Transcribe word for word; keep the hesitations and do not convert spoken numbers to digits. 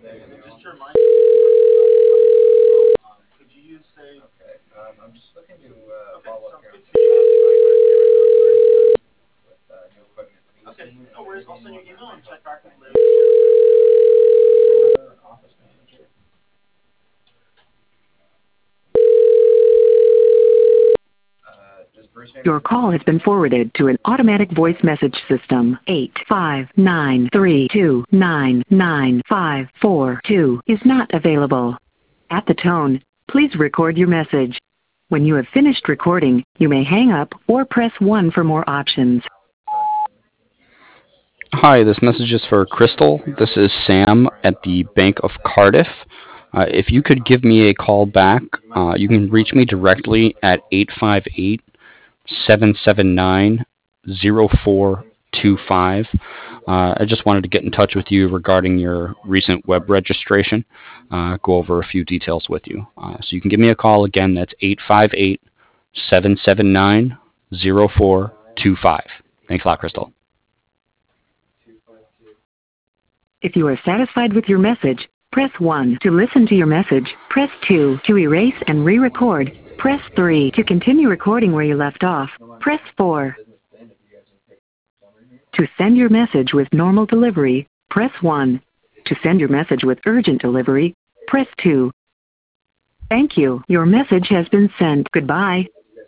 Just to remind you, could you use, say, okay, um, I'm just looking to uh, okay, follow up here. Good. With uh, new equipment. Okay, no worries. I'll send you an email and check back with you later. Office manager. Your call has been forwarded to an automatic voice message system. eight five nine three two nine nine five four two is not available. At the tone, please record your message. When you have finished recording, you may hang up or press one for more options. Hi, this message is for Crystal. This is Sam at the Bank of Cardiff. Uh, if you could give me a call back, uh, you can reach me directly at eight five eight, seven seven nine, zero four two five. Uh, I just wanted to get in touch with you regarding your recent web registration, uh, go over a few details with you. Uh, so you can give me a call again, that's eight five eight, seven seven nine, zero four two five. Thanks a lot, Crystal. If you are satisfied with your message, press one to listen to your message. Press two to erase and re-record. Press three to continue recording where you left off. Press four. To send your message with normal delivery, press one. To send your message with urgent delivery, press two. Thank you. Your message has been sent. Goodbye.